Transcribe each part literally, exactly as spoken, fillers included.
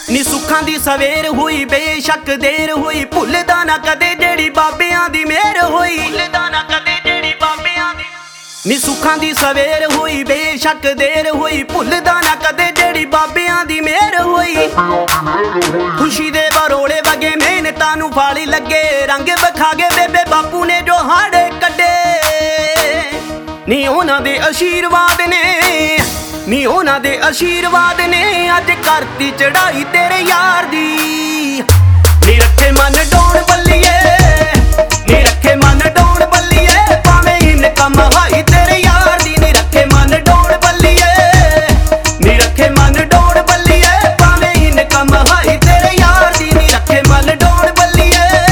ਨੀ ਸੁੱਖਾਂ ਦੀ ਸਵੇਰ ਹੋਈ ਬੇਸ਼ੱਕ ਦੇਰ ਹੋਈ, ਭੁੱਲਦਾ ਨਾ ਕਦੇ ਜਿਹੜੀ ਬਾਬਿਆਂ ਦੀ ਮਿਹਰ ਹੋਈ, ਭੁੱਲਦਾ ਨਾ ਕਦੇ ਜਿਹੜੀ ਬਾਬਿਆਂ ਦੀ। ਨੀ ਸੁੱਖਾਂ ਦੀ ਸਵੇਰ ਹੋਈ ਬੇਸ਼ੱਕ ਦੇਰ ਹੋਈ, ਭੁੱਲਦਾ ਨਾ ਕਦੇ ਜਿਹੜੀ ਬਾਬਿਆਂ ਦੀ ਮਿਹਰ ਹੋਈ। ਖੁਸ਼ੀ ਦੇ ਬਰੋਲੇ ਵਗੇ ਮਿਹਨਤਾਂ ਨੂੰ ਫਲ ਲੱਗੇ, ਰੰਗ ਵਿਖਾ ਗਏ ਬੇਬੇ ਬਾਪੂ ਨੇ ਜੋ ਹਾੜੇ ਕੱਢੇ। ਨੀ ਉਹਨਾਂ ਦੇ ਅਸ਼ੀਰਵਾਦ ਨੇ, ਨੀ ਉਹਨਾਂ ਦੇ ਅਸ਼ੀਰਵਾਦ ਨੇ ਅੱਜ ਕਰਤੀ ਚੜਾਈ ਤੇਰੇ ਯਾਰ ਦੀ। ਨੀ ਰੱਖੇ ਮਨ ਡੋਣ ਬੱਲੀਏ, ਨੀ ਰੱਖੇ ਮਨ ਡੋਣ ਬੱਲੀਏ, ਭਾਵੇਂ ਇਨਕਮ ਹਾਈ ਤੇਰੇ ਯਾਰ ਦੀ। ਨੀ ਰੱਖੇ ਮਨ ਡੋਣ ਬੱਲੀਏ, ਨੀ ਰੱਖੇ ਮਨ ਡੋਣ ਬੱਲੀਏ, ਭਾਵੇਂ ਇਨਕਮ ਹਾਈ ਤੇਰੇ ਯਾਰ ਦੀ। ਨੀ ਰੱਖੇ ਮਨ ਡੋਣ ਬੱਲੀਏ।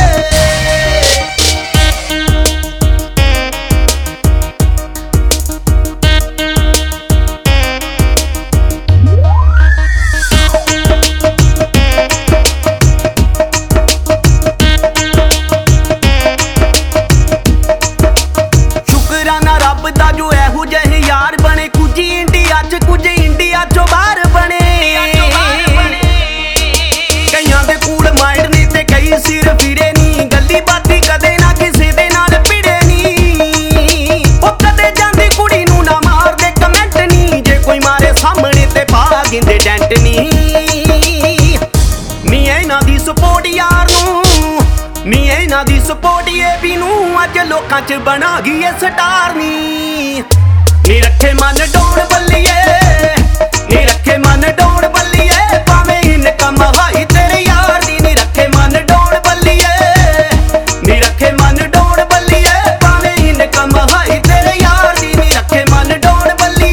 ਨੀ ਸਪੋਰਟ ਏ ਵੀ ਨੂੰ ਅੱਜ ਲੋਕਾਂ ਚ ਬਣਾ ਗਈ ਏ ਸਟਾਰ ਨੀ। ਨੀ ਰੱਖੇ ਮਨ ਡੋਣ ਬੱਲੀਏ, ਨੀ ਰੱਖੇ ਮਨ ਡੋਣ ਬੱਲੀਏ, ਭਾਵੇਂ ਇਨਕਮ ਹਾਈ ਤੇਰੇ ਯਾਰ ਦੀ। ਨੀ ਰੱਖੇ ਮਨ ਡੋਣ ਬੱਲੀਏ, ਨੀ ਰੱਖੇ ਮਨ ਡੋਣ ਬੱਲੀਏ, ਭਾਵੇਂ ਇਨਕਮ ਹਾਈ ਤੇਰੇ ਯਾਰ ਦੀ। ਨੀ ਰੱਖੇ ਮਨ ਡੋਣ ਬੱਲੀਏ।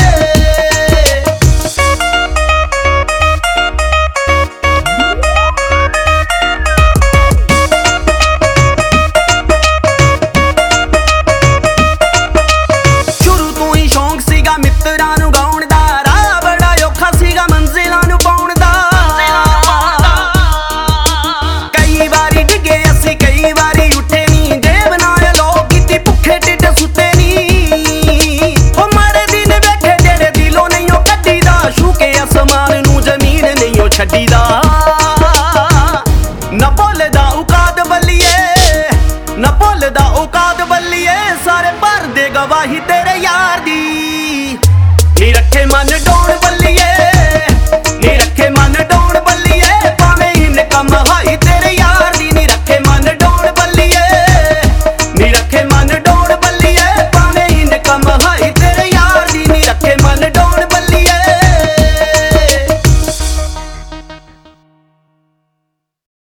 ਮਿੱਤਰਾਂ ਨੂੰ ਗਾਉਣ ਦਾ ਰਾਹ ਬੜਾ ਔਖਾ ਸੀਗਾ ਮੰਜ਼ਿਲਾਂ ਨੂੰ ਪਾਉਣ ਦਾ। ਕਈ ਵਾਰੀ ਡਿੱਗੇ ਅਸੀਂ ਕਈ ਵਾਰੀ ਉੱਠੇ ਨੀ, ਜੇਬ ਨਾਲ ਲੋਕ ਕੀਤੀ ਭੁੱਖੇ ਢਿੱਡ ਸੁੱਤੇ ਨੀ। ਉਹ ਮਾੜੇ ਦਿਨ ਵੇਖੇ ਜਿਹੜੇ ਦਿਲੋਂ ਨਹੀਂ ਉਹ ਕੱਢੀ ਦਾ, ਛੂਕੇ ਅਸਮਾਨ ਨੂੰ ਜ਼ਮੀਨ ਨਹੀਂ ਉਹ ਛੱਡੀ ਦਾ। ਨਾ ਭੁੱਲਦਾ ਔਕਾਤ ਬੱਲੀਏ, ਨਾ ਭੁੱਲਦਾ ਔਕਾਤ ਬੱਲੀਏ, ਸਾਰੇ ਭਰਦੇ ਗਵਾਹੀ ਤੇਰੇ ਯਾਰ ਦੀ। ਨੀ ਰੱਖੇ ਮਨ ਡੋਣ ਬੱਲੀਏ, ਨੀ ਰੱਖੇ ਮਨ ਡੋਣ ਬੱਲੀਏ, ਭਾਵੇਂ ਇਨਕਮ ਹਾਈ ਤੇਰੇ ਯਾਰ ਦੀ। ਨੀ ਰੱਖੇ ਮਨ ਡੋਣ ਬੱਲੀਏ, ਨੀ ਰੱਖੇ ਮਨ ਡੋਣ ਬੱਲੀਏ,